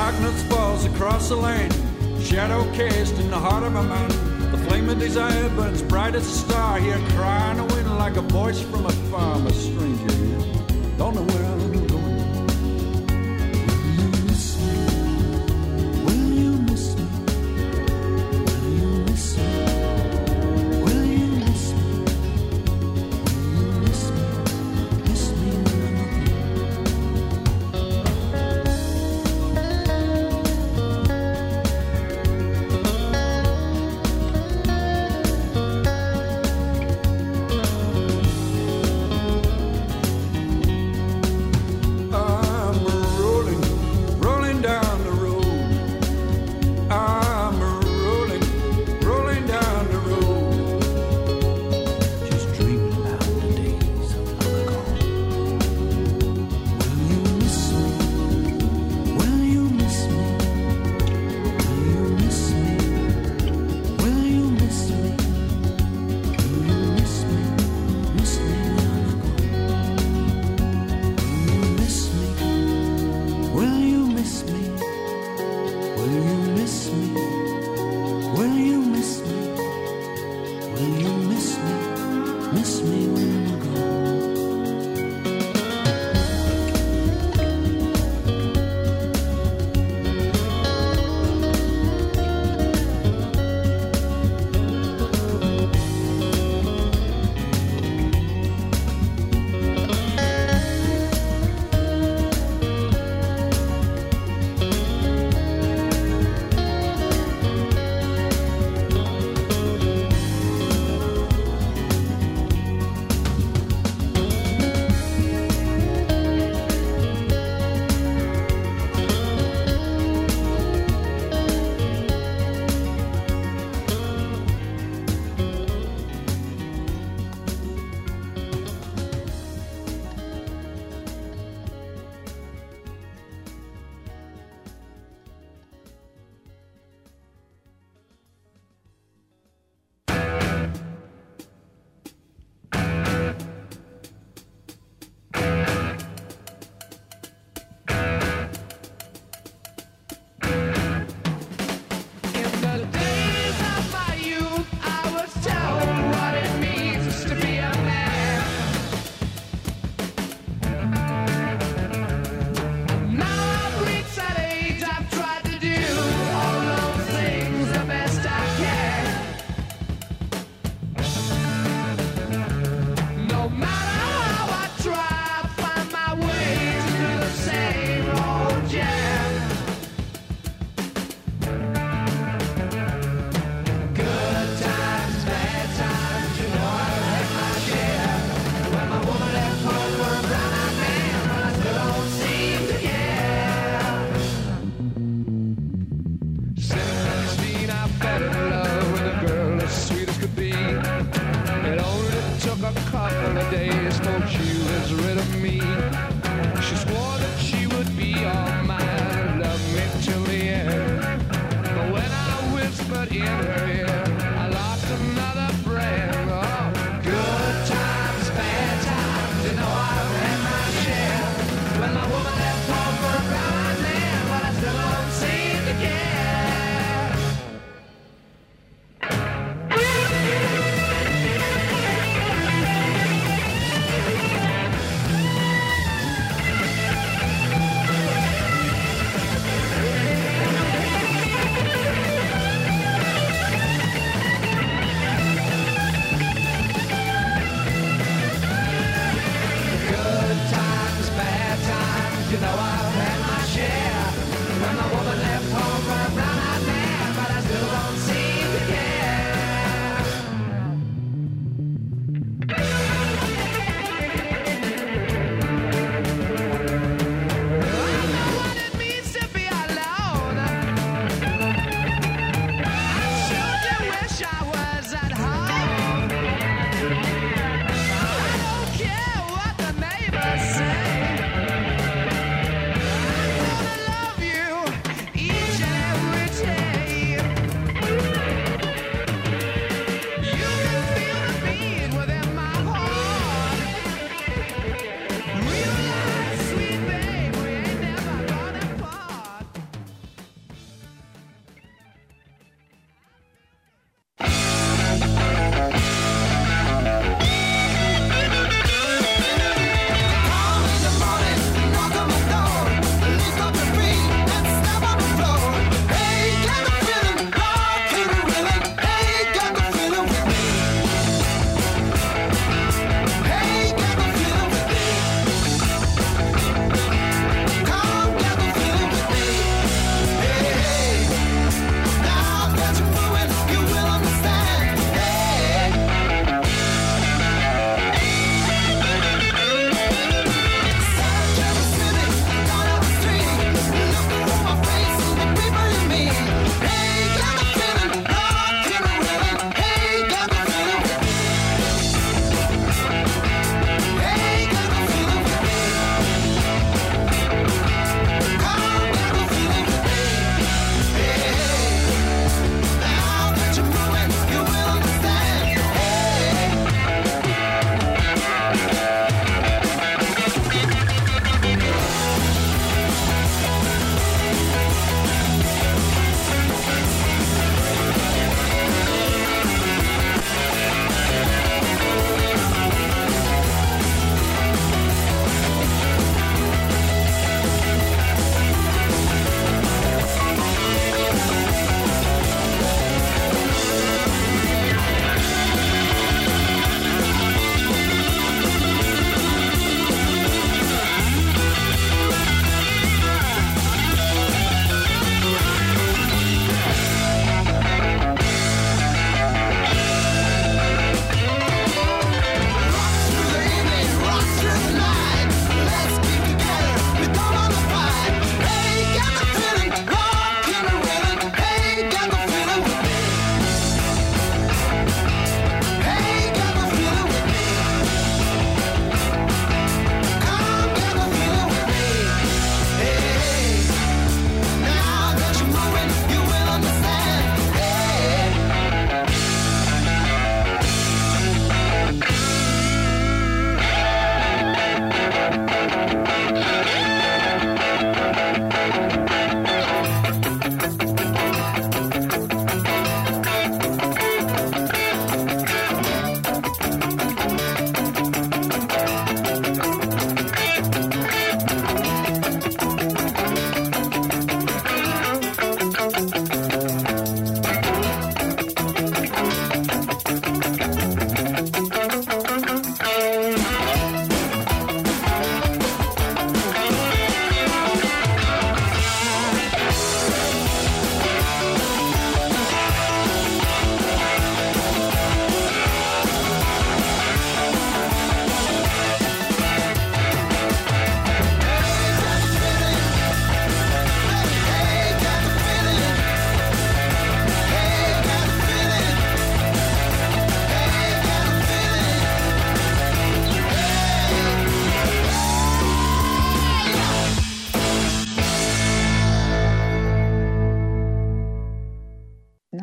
darkness falls across the land, shadow cast in the heart of a man. The flame of desire burns bright as a star. Here crying a wind like a voice from afar. I'm a stranger here, don't know where I'm going. Will you miss me? Will you miss me? Will you miss me? Will you miss me? Miss me when I'm with you.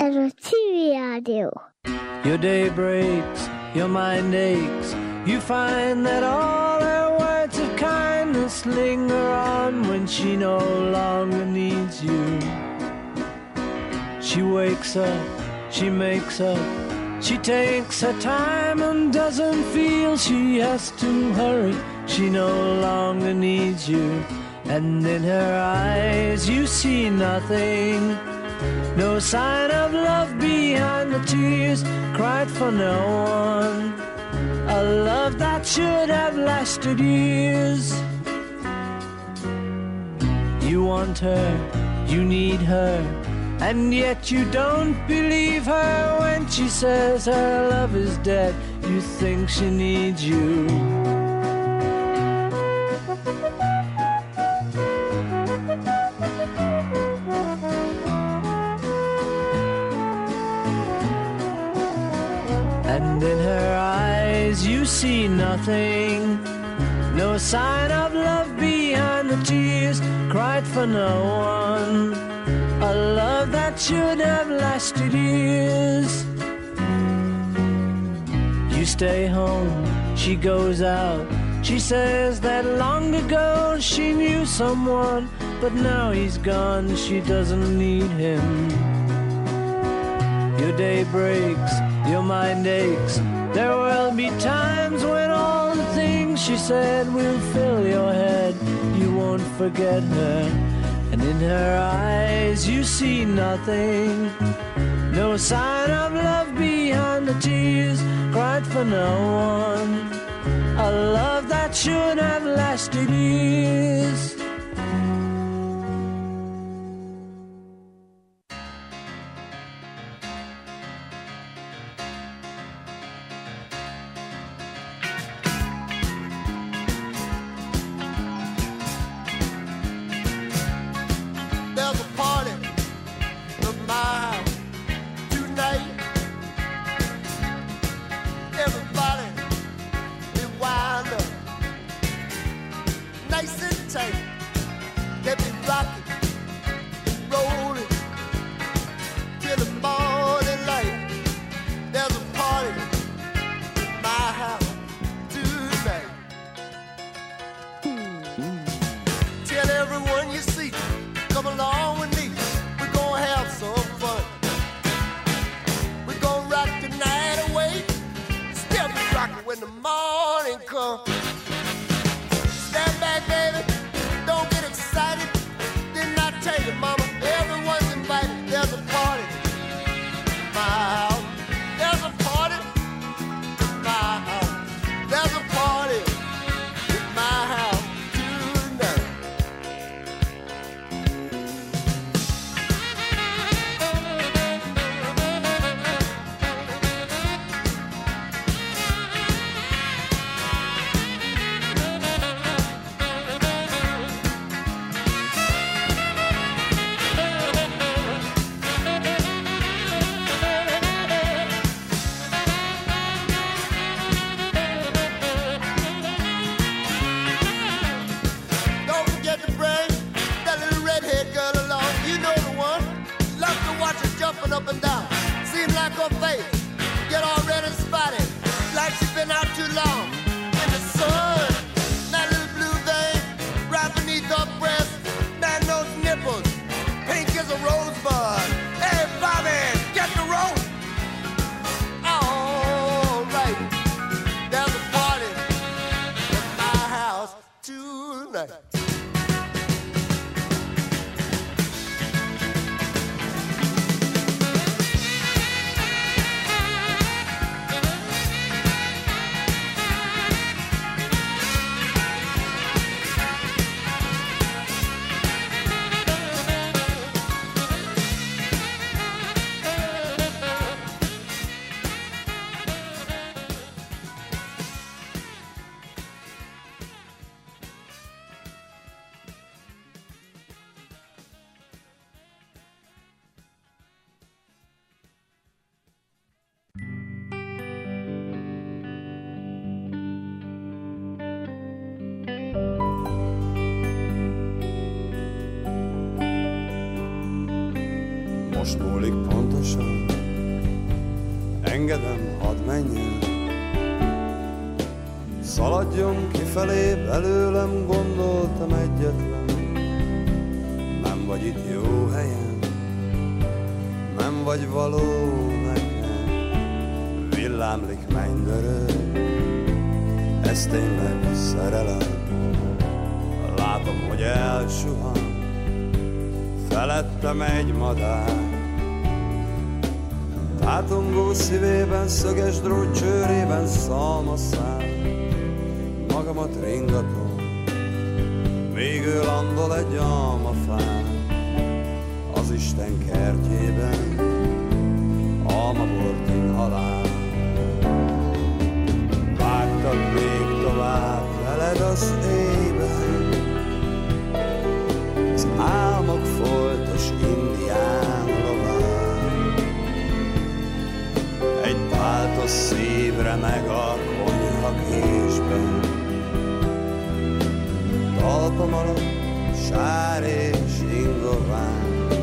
LTV Radio. Your day breaks, your mind aches. You find that all her words of kindness linger on when she no longer needs you. She wakes up, she makes up, she takes her time and doesn't feel she has to hurry. She no longer needs you. And in her eyes you see nothing. No sign of love behind the tears cried for no one. A love that should have lasted years. You want her, you need her, and yet you don't believe her when she says her love is dead. You think she needs you. And in her eyes you see nothing. No sign of love behind the tears cried for no one. A love that should have lasted years. You stay home, she goes out. She says that long ago she knew someone, but now he's gone, she doesn't need him. Your day breaks, your mind aches. There will be times when all the things she said will fill your head. You won't forget her. And in her eyes you see nothing. No sign of love behind the tears cried for no one. A love that should have lasted years. most múlik pontosan, engedem, hadd menjen. Szaladjon kifelé, belőlem gondoltam egyetlen. Nem vagy itt jó helyen, nem vagy való nekem. Villámlik mennydörög, ez tényleg szerelem. Látom, hogy elsuhan felettem egy madár. Tátongó szívében, szöges drót csőrében szalmaszál. Magamat ringatom, még ő landol egy almafán. Az Isten kertjében almabort inhalál. Vágtad még tovább veled az éjben, az álmok foltos indián lován. Egy páltos szívre meg a konyha késben, talpam alatt sár és ingován.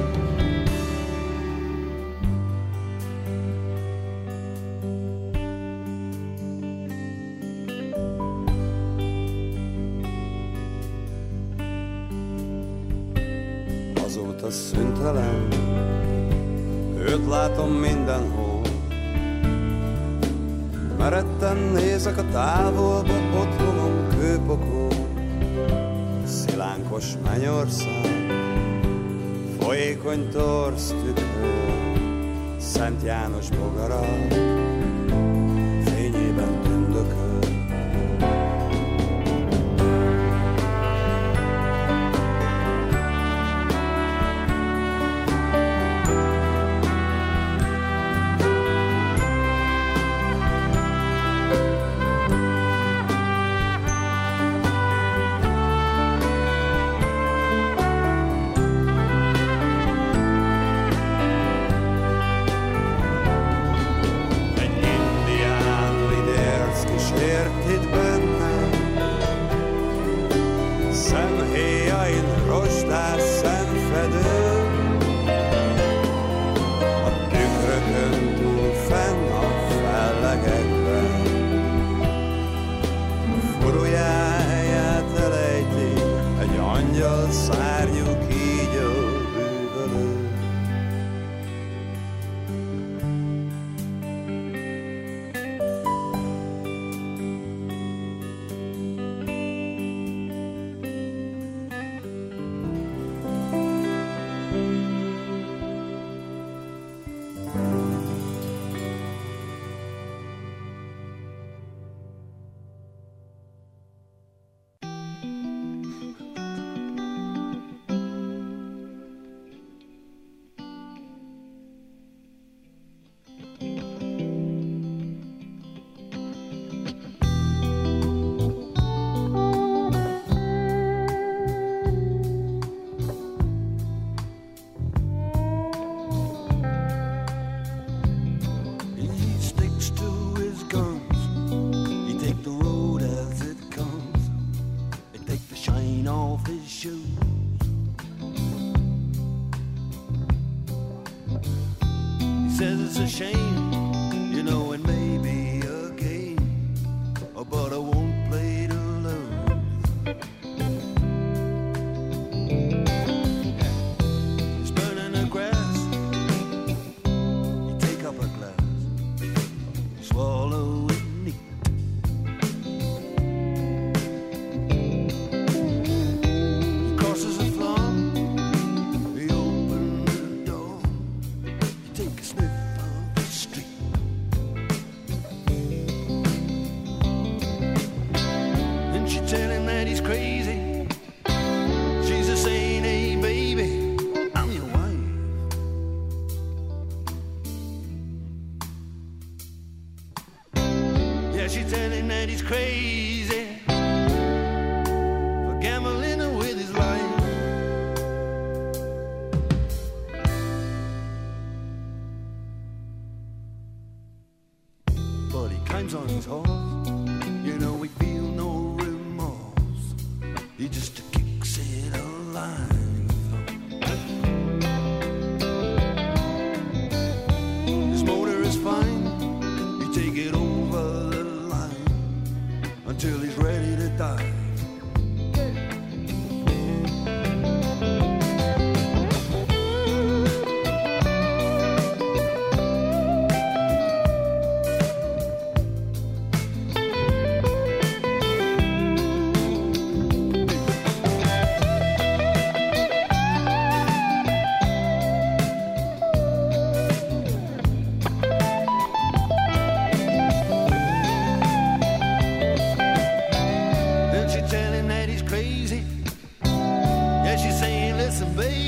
Azóta szüntelen, őt látom mindenhol. Meretten nézek a távolba, otthonom kőpokol. Szilánkos mennyország, folyékony torz tükör, Szent János bogara fényében tündököl.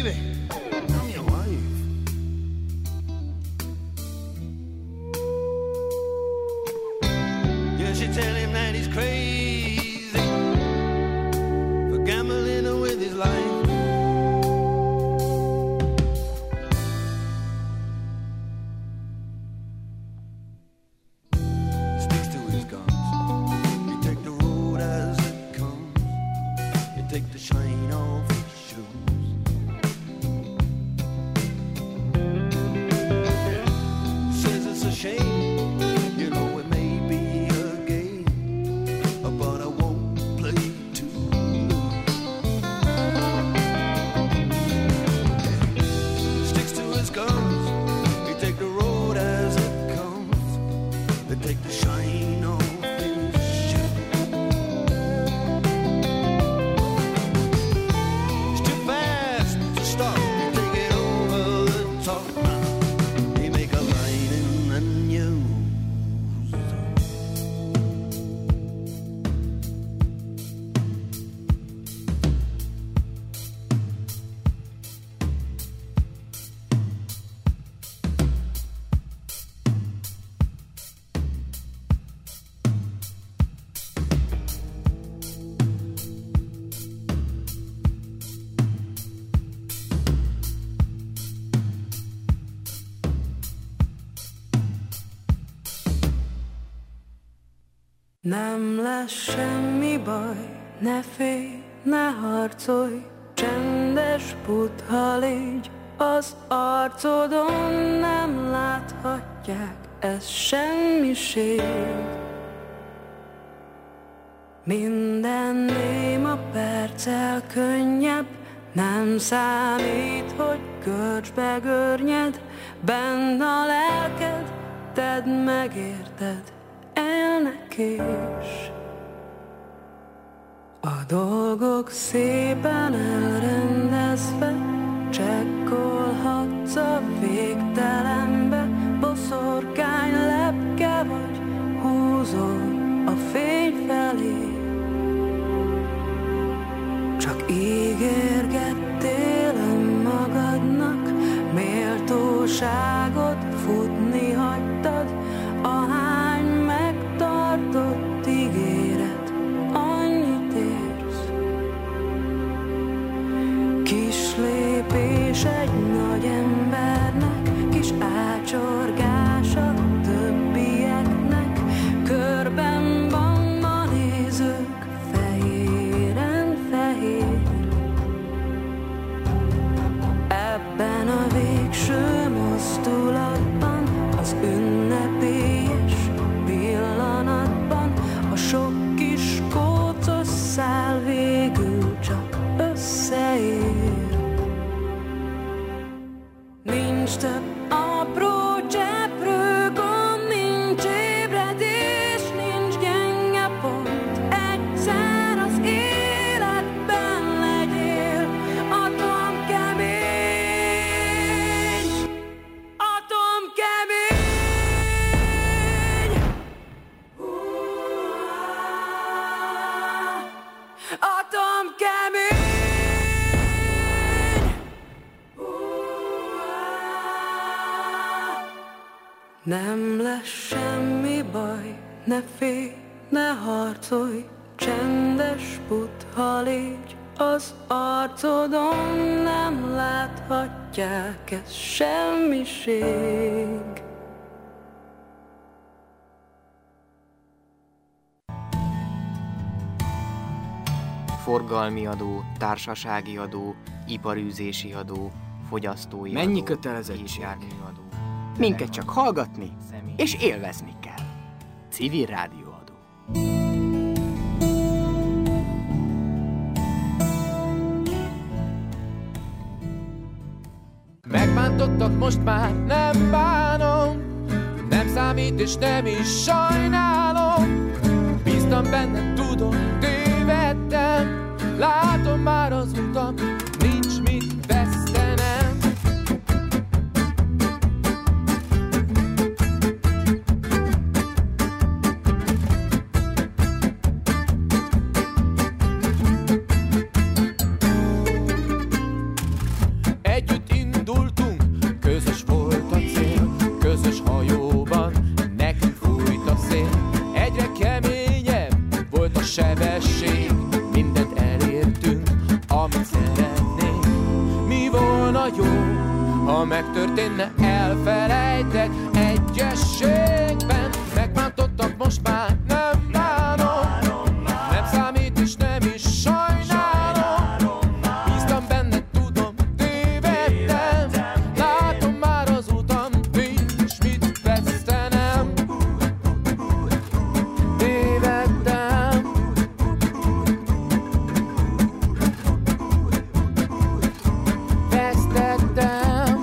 baby, I'm your wife. Yeah, she tell him that he's crazy for gambling with his life. Nem lesz semmi baj, ne félj, ne harcolj, csendes buddha légy, az arcodon nem láthatják, ez semmiség. Minden néma perccel könnyebb, nem számít, hogy görcsbe görnyed, benn a lelked, tedd megérted, élnek is. A dolgok szépen elrendezve, csekkolhatsz a végtelenbe, boszorkány lepke vagy, húzol a fény felé. Csak ígérgettél önmagadnak, méltóságot futni hagytad, ahány megtartott ígéret, annyit érsz. Kis lépés egy nagy embernek, kis ácsorgás a többieknek, körben van a nézők, fehéren fehér. Ebben a végső mozdulatban, az ünnepélyes pillanatban, a sok kis kócos szál végül csak összeér. Nincs több apró cseprő gond, nincs ébredés, nincs gyenge pont. Egyszer az életben legyél atomkemény, atomkemény. Atomkemény. Nem lesz semmi baj, ne félj, ne harcolj, csendes buddha légy, az arcodon nem láthatják, ez semmiség. Forgalmi adó, társasági adó, iparűzési adó, fogyasztói Mennyi adó, kötelezettség? járműadó. Minket csak hallgatni és élvezni kell. Civil rádióadó. Megbántottak, most már nem bánom, nem számít és nem is sajnálom. Bíztam benned, tudom, tévedtem, látom már az utam, nincs mit vesztenem. jó, ha megtörténne, elfelejtek egyességben. Megbántottak, most már nem bánom, nem számít és nem is sajnálom. Bíztam benne, tudom, tévedtem, látom már az utam, nincs mit vesztenem. Tévedtem, vesztettem.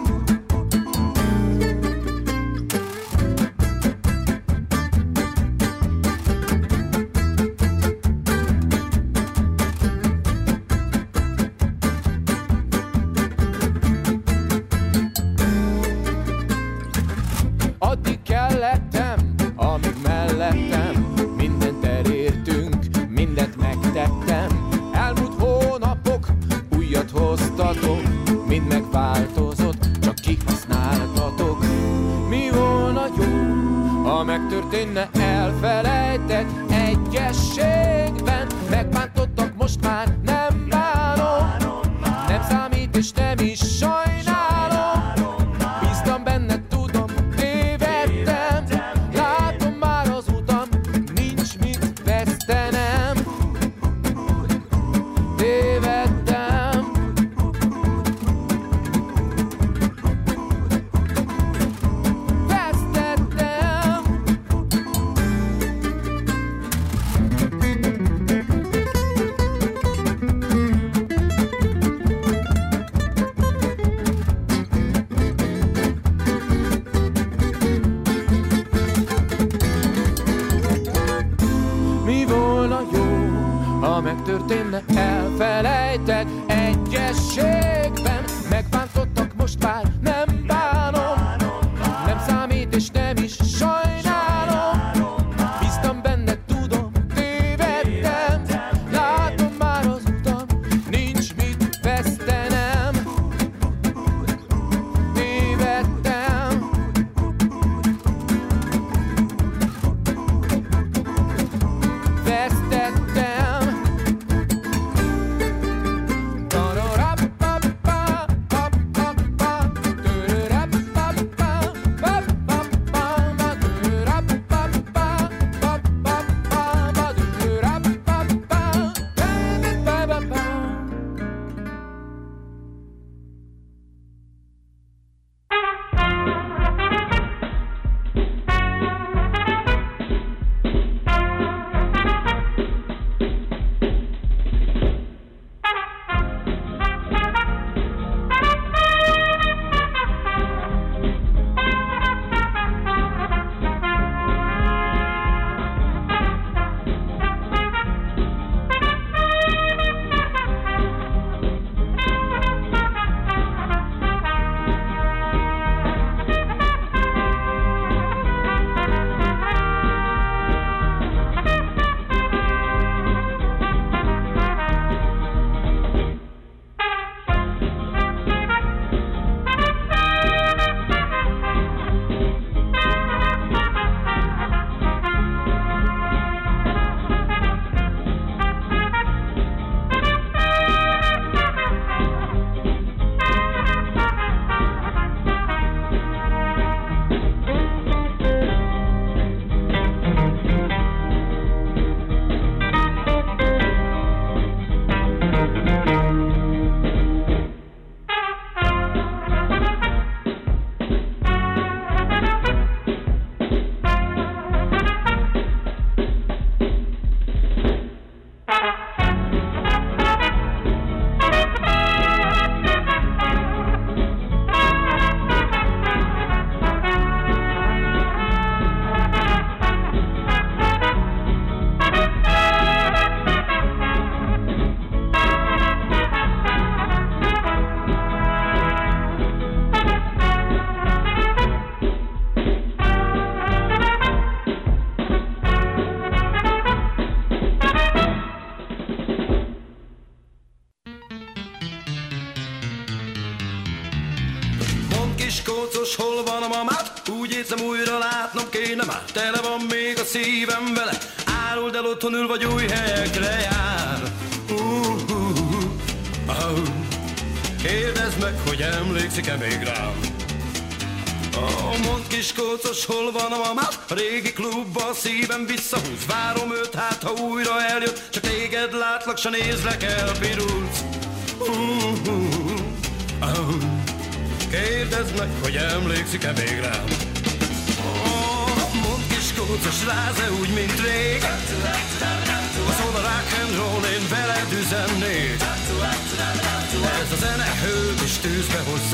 Addig kellettem, amíg mellettem, mindent elértünk, mindent megtettem. Elmúlt hónapok újat hoztatok, mind megváltozott, csak kihasználtatok. Mi volna jó, ha megtörténne, elfelejtek egyességben. Megbántottak, most már nem bánom, nem számít és nem is sajnálom. Bíztam benne, tudom, tévedtem, látom már az utam, nincs mit vesztenem. Tévedtem, vesztettem. Mi volna jó, ha megtörténne, elfelejtek egyességben. Megbántottak, most már nem bánom, nem számít és nem is sajnálom. Bíztam benne, tudom, tévedtem, látom már az utam, nincs mit vesztenem. Tévedtem, vesztettem. Kiskócos, hol van a mamád? Úgy érzem, újra látnom kéne már. Tele van még a szívem vele. Áruld el, otthon ül, vagy új helyekre jár. Kérdezd meg, hogy emlékszik-e még rám. Mondd kis kócos, hol van a mamát? A régi klubba a szívem visszahúz. Várom őt, hát ha újra eljött, csak téged látlak, s nézlek, elpirulsz. Kérdezd meg, hogy emlékszik-e még rám. Mondd kis kócos, ráz-e úgy, mint rég? Szól a rock'n'roll, én veled üzennék. Ez a zene hőt és tűzbe hozza